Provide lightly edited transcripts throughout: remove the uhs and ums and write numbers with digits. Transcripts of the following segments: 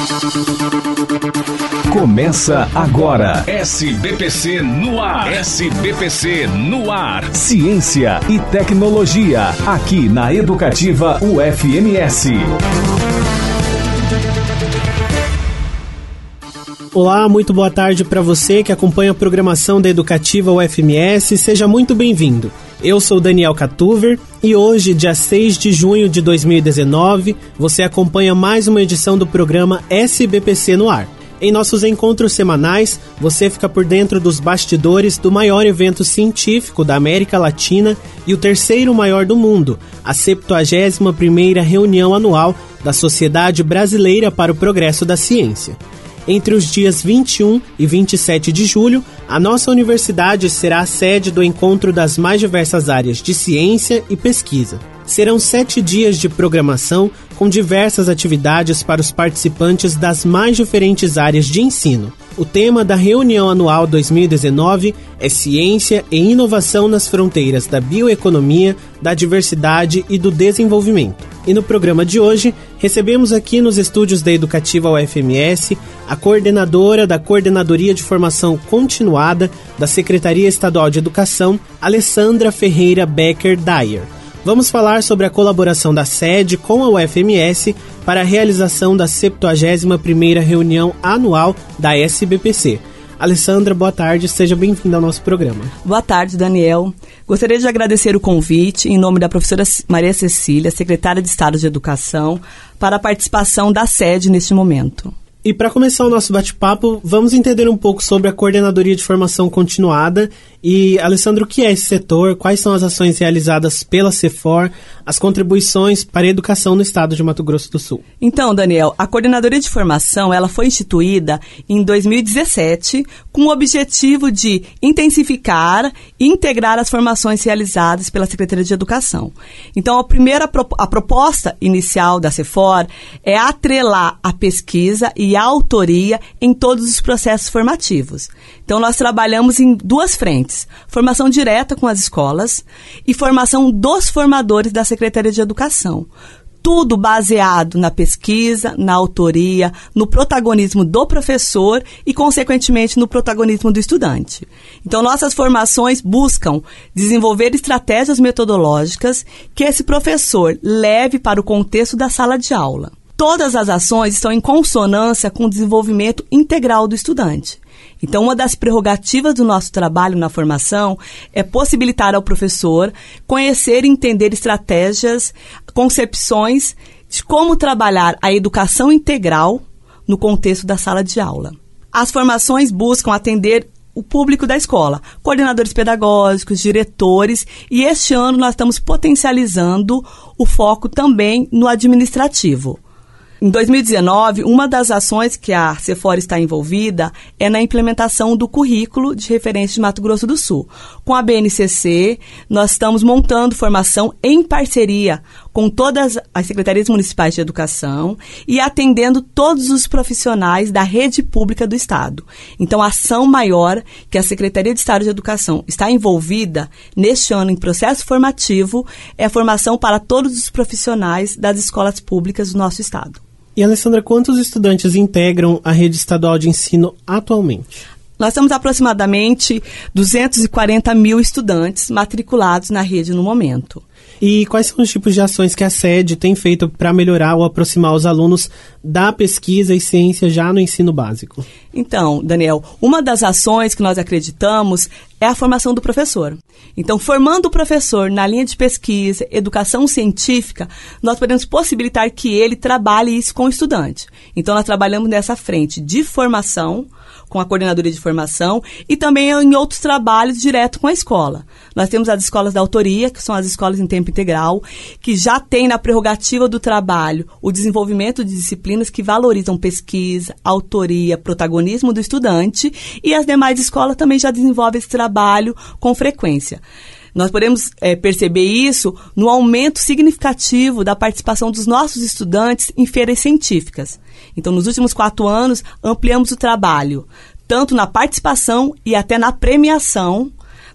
Começa agora, SBPC no ar. SBPC no ar. Ciência e tecnologia, aqui na Educativa UFMS. Olá, muito boa tarde para você que acompanha a programação da Educativa UFMS. Seja muito bem-vindo. Eu sou Daniel Catuver e hoje, dia 6 de junho de 2019, você acompanha mais uma edição do programa SBPC no ar. Em nossos encontros semanais, você fica por dentro dos bastidores do maior evento científico da América Latina e o terceiro maior do mundo, a 71ª reunião anual da Sociedade Brasileira para o Progresso da Ciência. Entre os dias 21 e 27 de julho, a nossa universidade será a sede do encontro das mais diversas áreas de ciência e pesquisa. Serão 7 dias de programação com diversas atividades para os participantes das mais diferentes áreas de ensino. O tema da reunião anual 2019 é Ciência e Inovação nas Fronteiras da Bioeconomia, da Diversidade e do Desenvolvimento. E no programa de hoje, recebemos aqui nos estúdios da Educativa UFMS a coordenadora da Coordenadoria de Formação Continuada da Secretaria Estadual de Educação, Alessandra Ferreira Becker-Dyer. Vamos falar sobre a colaboração da sede com a UFMS para a realização da 71ª reunião anual da SBPC. Alessandra, boa tarde, seja bem-vinda ao nosso programa. Boa tarde, Daniel. Gostaria de agradecer o convite em nome da professora Maria Cecília, secretária de Estado de Educação, para a participação da sede neste momento. E para começar o nosso bate-papo, vamos entender um pouco sobre a Coordenadoria de Formação Continuada. E, Alessandro, o que é esse setor? Quais são as ações realizadas pela CEFOR, as contribuições para a educação no estado de Mato Grosso do Sul? Então, Daniel, a Coordenadoria de Formação ela foi instituída em 2017 com o objetivo de intensificar e integrar as formações realizadas pela Secretaria de Educação. Então, a proposta inicial da CEFOR é atrelar a pesquisa e a autoria em todos os processos formativos. Então, nós trabalhamos em duas frentes. Formação direta com as escolas e formação dos formadores da Secretaria de Educação. Tudo baseado na pesquisa, na autoria, no protagonismo do professor e, consequentemente, no protagonismo do estudante. Então, nossas formações buscam desenvolver estratégias metodológicas que esse professor leve para o contexto da sala de aula. Todas as ações estão em consonância com o desenvolvimento integral do estudante. Então, uma das prerrogativas do nosso trabalho na formação é possibilitar ao professor conhecer e entender estratégias, concepções de como trabalhar a educação integral no contexto da sala de aula. As formações buscam atender o público da escola, coordenadores pedagógicos, diretores, e este ano nós estamos potencializando o foco também no administrativo. Em 2019, uma das ações que a CEFOR está envolvida é na implementação do currículo de referência de Mato Grosso do Sul. Com a BNCC, nós estamos montando formação em parceria com todas as secretarias municipais de educação e atendendo todos os profissionais da rede pública do Estado. Então, a ação maior que a Secretaria de Estado de Educação está envolvida neste ano em processo formativo é a formação para todos os profissionais das escolas públicas do nosso Estado. E, Alessandra, quantos estudantes integram a rede estadual de ensino atualmente? Nós temos aproximadamente 240 mil estudantes matriculados na rede no momento. E quais são os tipos de ações que a sede tem feito para melhorar ou aproximar os alunos da pesquisa e ciência já no ensino básico? Então, Daniel, uma das ações que nós acreditamos é a formação do professor. Então, formando o professor na linha de pesquisa, educação científica, nós podemos possibilitar que ele trabalhe isso com o estudante. Então, nós trabalhamos nessa frente de formação, com a Coordenadoria de Formação, e também em outros trabalhos direto com a escola. Nós temos as escolas da autoria, que são as escolas em tempo integral, que já têm na prerrogativa do trabalho o desenvolvimento de disciplinas que valorizam pesquisa, autoria, protagonismo do estudante, e as demais escolas também já desenvolvem esse trabalho com frequência. Nós podemos perceber isso no aumento significativo da participação dos nossos estudantes em feiras científicas. Então, nos últimos 4 anos, ampliamos o trabalho, tanto na participação e até na premiação.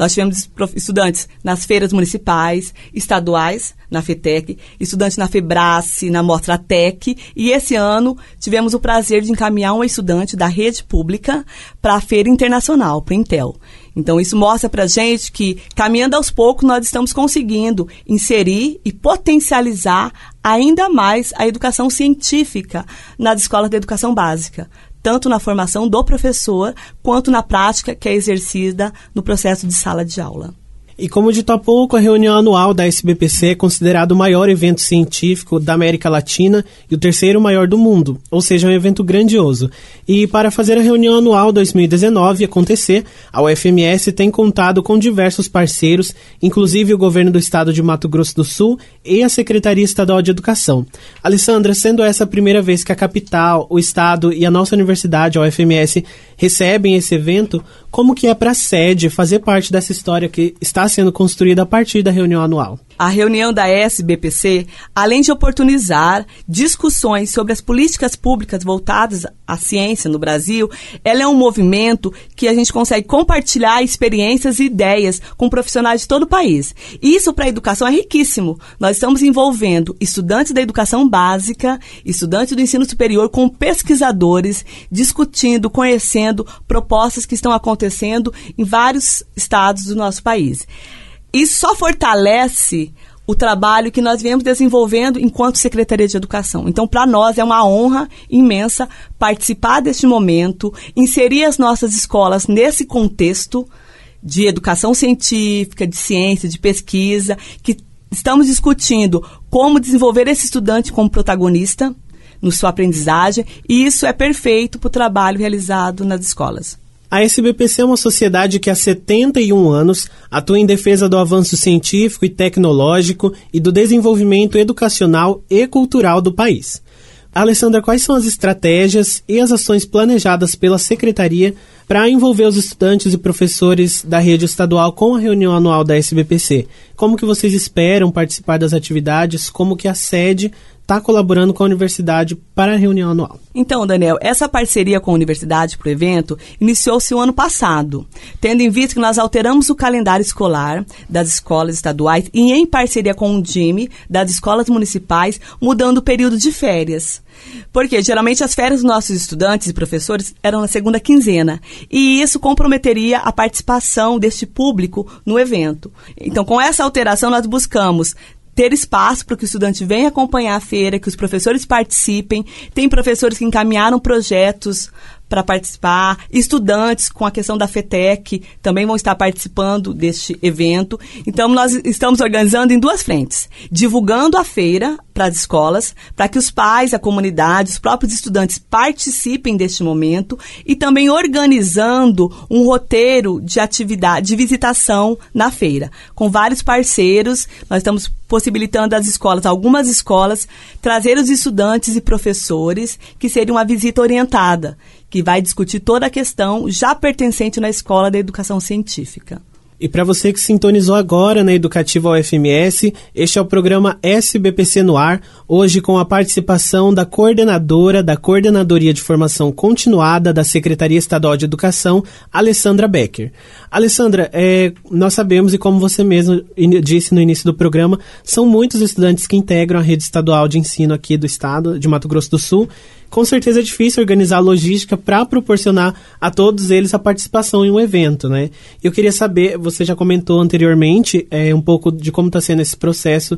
Nós tivemos estudantes nas feiras municipais, estaduais, na FETEC, estudantes na FEBRACE, na Mostratec, e esse ano tivemos o prazer de encaminhar um estudante da rede pública para a Feira Internacional, para o Intel. Então, isso mostra para a gente que, caminhando aos poucos, nós estamos conseguindo inserir e potencializar ainda mais a educação científica nas escolas de educação básica, tanto na formação do professor, quanto na prática que é exercida no processo de sala de aula. E como dito há pouco, a reunião anual da SBPC é considerado o maior evento científico da América Latina e o terceiro maior do mundo, ou seja, um evento grandioso. E para fazer a reunião anual 2019 acontecer, a UFMS tem contado com diversos parceiros, inclusive o governo do estado de Mato Grosso do Sul e a Secretaria Estadual de Educação. Alessandra, sendo essa a primeira vez que a capital, o estado e a nossa universidade, a UFMS, recebem esse evento, como que é para a sede fazer parte dessa história que está sendo construída a partir da reunião anual? A reunião da SBPC, além de oportunizar discussões sobre as políticas públicas voltadas à ciência no Brasil, ela é um movimento que a gente consegue compartilhar experiências e ideias com profissionais de todo o país. E isso para a educação é riquíssimo. Nós estamos envolvendo estudantes da educação básica, estudantes do ensino superior com pesquisadores, discutindo, conhecendo propostas que estão acontecendo em vários estados do nosso país. Isso só fortalece o trabalho que nós viemos desenvolvendo enquanto Secretaria de Educação. Então, para nós, é uma honra imensa participar deste momento, inserir as nossas escolas nesse contexto de educação científica, de ciência, de pesquisa, que estamos discutindo como desenvolver esse estudante como protagonista na sua aprendizagem, e isso é perfeito para o trabalho realizado nas escolas. A SBPC é uma sociedade que há 71 anos atua em defesa do avanço científico e tecnológico e do desenvolvimento educacional e cultural do país. Alessandra, quais são as estratégias e as ações planejadas pela Secretaria para envolver os estudantes e professores da rede estadual com a reunião anual da SBPC? Como que vocês esperam participar das atividades? Como que a sede está colaborando com a universidade para a reunião anual? Então, Daniel, essa parceria com a universidade para o evento iniciou-se o ano passado, tendo em vista que nós alteramos o calendário escolar das escolas estaduais e em parceria com o DIME das escolas municipais, mudando o período de férias. Porque geralmente as férias dos nossos estudantes e professores eram na segunda quinzena, e isso comprometeria a participação deste público no evento. Então, com essa alteração, nós buscamos ter espaço para que o estudante venha acompanhar a feira, que os professores participem. Tem professores que encaminharam projetos para participar, estudantes com a questão da FETEC também vão estar participando deste evento. Então, nós estamos organizando em duas frentes, divulgando a feira para as escolas, para que os pais, a comunidade, os próprios estudantes participem deste momento, e também organizando um roteiro de atividade, de visitação na feira. Com vários parceiros, nós estamos possibilitando às escolas, algumas escolas, trazer os estudantes e professores, que seria uma visita orientada, que vai discutir toda a questão já pertencente na Escola da Educação Científica. E para você que sintonizou agora na Educativa UFMS, este é o programa SBPC no Ar, hoje com a participação da coordenadora da Coordenadoria de Formação Continuada da Secretaria Estadual de Educação, Alessandra Becker. Alessandra, nós sabemos, e como você mesmo disse no início do programa, são muitos estudantes que integram a rede estadual de ensino aqui do estado de Mato Grosso do Sul. Com certeza é difícil organizar a logística para proporcionar a todos eles a participação em um evento, né? Eu queria saber, você já comentou anteriormente um pouco de como está sendo esse processo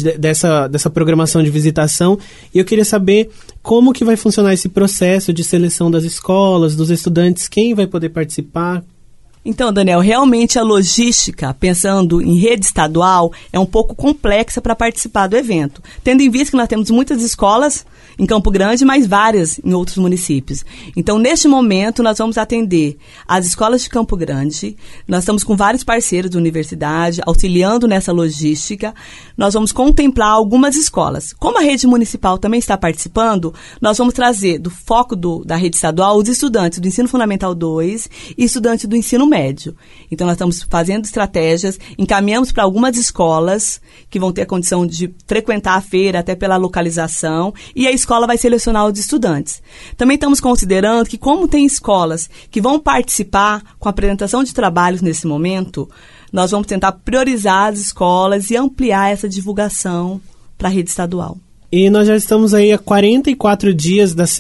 dessa programação de visitação, e eu queria saber como que vai funcionar esse processo de seleção das escolas, dos estudantes, quem vai poder participar. Então, Daniel, realmente a logística, pensando em rede estadual, é um pouco complexa para participar do evento, tendo em vista que nós temos muitas escolas em Campo Grande, mas várias em outros municípios. Então, neste momento, nós vamos atender as escolas de Campo Grande, nós estamos com vários parceiros da universidade, auxiliando nessa logística, nós vamos contemplar algumas escolas. Como a rede municipal também está participando, nós vamos trazer do foco da rede estadual os estudantes do Ensino Fundamental 2 e estudantes do Ensino médio. Então, nós estamos fazendo estratégias, encaminhamos para algumas escolas que vão ter a condição de frequentar a feira, até pela localização, e a escola vai selecionar os estudantes. Também estamos considerando que, como tem escolas que vão participar com a apresentação de trabalhos nesse momento, nós vamos tentar priorizar as escolas e ampliar essa divulgação para a rede estadual. E nós já estamos aí há 44 dias da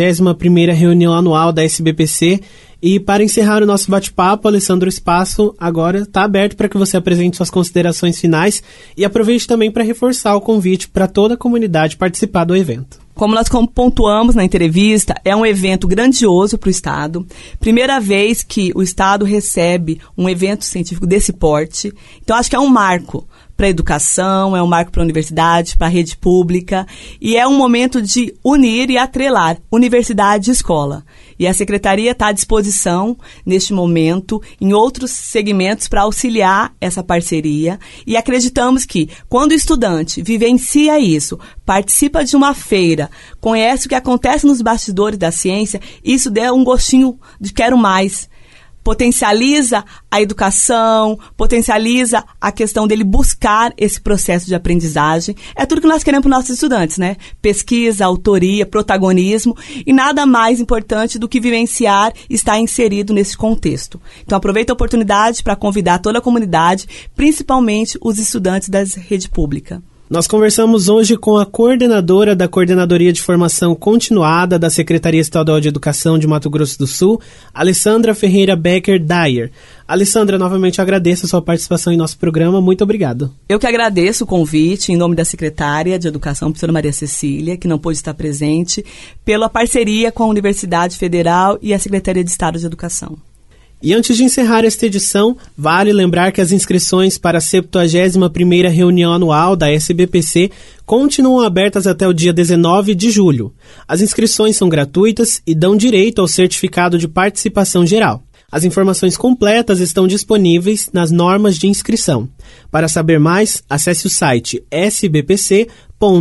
71ª reunião anual da SBPC. E para encerrar o nosso bate-papo, Alessandro, o espaço agora está aberto para que você apresente suas considerações finais e aproveite também para reforçar o convite para toda a comunidade participar do evento. Como nós pontuamos na entrevista, é um evento grandioso para o Estado. Primeira vez que o Estado recebe um evento científico desse porte. Então, acho que é um marco para a educação, é um marco para a universidade, para a rede pública, e é um momento de unir e atrelar universidade e escola. E a Secretaria está à disposição, neste momento, em outros segmentos para auxiliar essa parceria, e acreditamos que, quando o estudante vivencia isso, participa de uma feira, conhece o que acontece nos bastidores da ciência, isso dá um gostinho de quero mais. Potencializa a educação, potencializa a questão dele buscar esse processo de aprendizagem. É tudo que nós queremos para os nossos estudantes, né? Pesquisa, autoria, protagonismo e nada mais importante do que vivenciar e estar inserido nesse contexto. Então, aproveito a oportunidade para convidar toda a comunidade, principalmente os estudantes da rede pública. Nós conversamos hoje com a coordenadora da Coordenadoria de Formação Continuada da Secretaria Estadual de Educação de Mato Grosso do Sul, Alessandra Ferreira Becker-Dyer. Alessandra, novamente agradeço a sua participação em nosso programa. Muito obrigado. Eu que agradeço o convite em nome da secretária de Educação, professora Maria Cecília, que não pôde estar presente, pela parceria com a Universidade Federal e a Secretaria de Estado de Educação. E antes de encerrar esta edição, vale lembrar que as inscrições para a 71ª reunião anual da SBPC continuam abertas até o dia 19 de julho. As inscrições são gratuitas e dão direito ao certificado de participação geral. As informações completas estão disponíveis nas normas de inscrição. Para saber mais, acesse o site sbpc.ufms.br.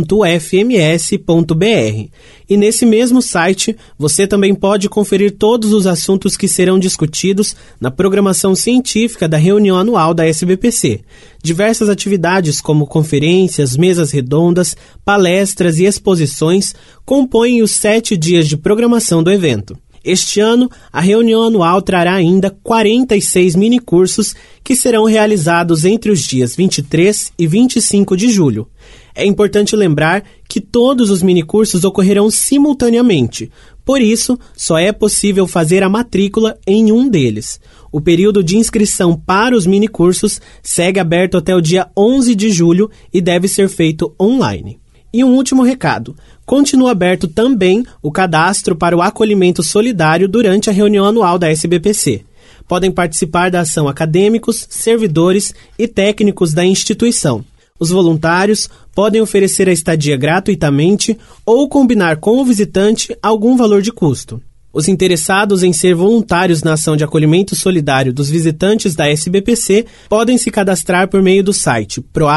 E nesse mesmo site, você também pode conferir todos os assuntos que serão discutidos na programação científica da reunião anual da SBPC. Diversas atividades como conferências, mesas redondas, palestras e exposições compõem os 7 dias de programação do evento. Este ano, a reunião anual trará ainda 46 minicursos que serão realizados entre os dias 23 e 25 de julho. É importante lembrar que todos os minicursos ocorrerão simultaneamente, por isso, só é possível fazer a matrícula em um deles. O período de inscrição para os minicursos segue aberto até o dia 11 de julho e deve ser feito online. E um último recado. Continua aberto também o cadastro para o acolhimento solidário durante a reunião anual da SBPC. Podem participar da ação acadêmicos, servidores e técnicos da instituição. Os voluntários podem oferecer a estadia gratuitamente ou combinar com o visitante algum valor de custo. Os interessados em ser voluntários na ação de acolhimento solidário dos visitantes da SBPC podem se cadastrar por meio do site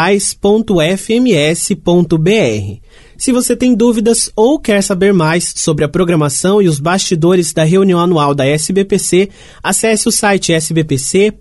proais.fms.br. Se você tem dúvidas ou quer saber mais sobre a programação e os bastidores da reunião anual da SBPC, acesse o site sbpc.fms.br.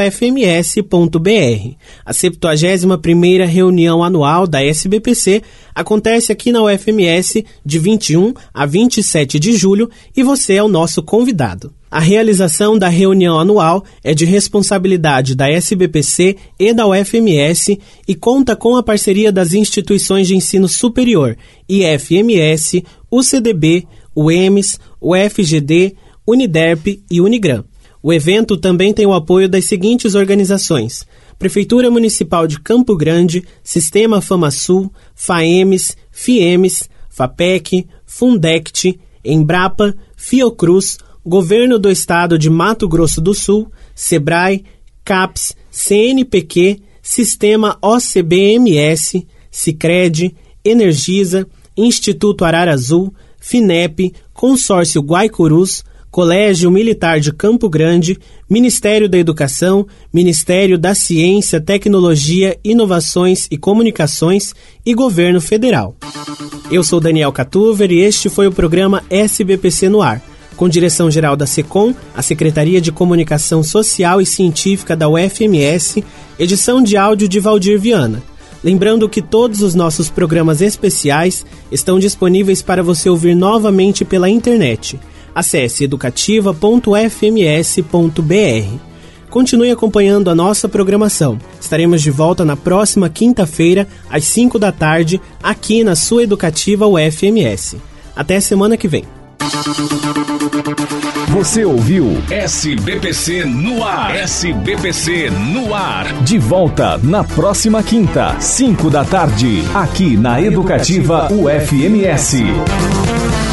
A 71ª reunião anual da SBPC acontece aqui na UFMS de 21 a 27 de julho e você é o nosso convidado. A realização da reunião anual é de responsabilidade da SBPC e da UFMS e conta com a parceria das instituições de ensino superior, IFMS, UCDB, UEMS, UFGD, Uniderp e Unigran. O evento também tem o apoio das seguintes organizações: Prefeitura Municipal de Campo Grande, Sistema FamaSul, FAEMS, FIEMS, FAPEC, Fundect, Embrapa, Fiocruz, Governo do Estado de Mato Grosso do Sul, SEBRAE, CAPES, CNPq, Sistema OCBMS, Sicredi, Energisa, Instituto Ararazul, FINEP, Consórcio Guaicurus, Colégio Militar de Campo Grande, Ministério da Educação, Ministério da Ciência, Tecnologia, Inovações e Comunicações e Governo Federal. Eu sou Daniel Catuver e este foi o programa SBPC no Ar. com direção-geral da SECOM, a Secretaria de Comunicação Social e Científica da UFMS, edição de áudio de Valdir Viana. Lembrando que todos os nossos programas especiais estão disponíveis para você ouvir novamente pela internet. Acesse educativa.fms.br. Continue acompanhando a nossa programação. Estaremos de volta na próxima quinta-feira, às 5 da tarde, aqui na sua Educativa UFMS. Até semana que vem. Você ouviu SBPC no ar. SBPC no ar. De volta na próxima quinta, 5 da tarde, aqui na Educativa UFMS.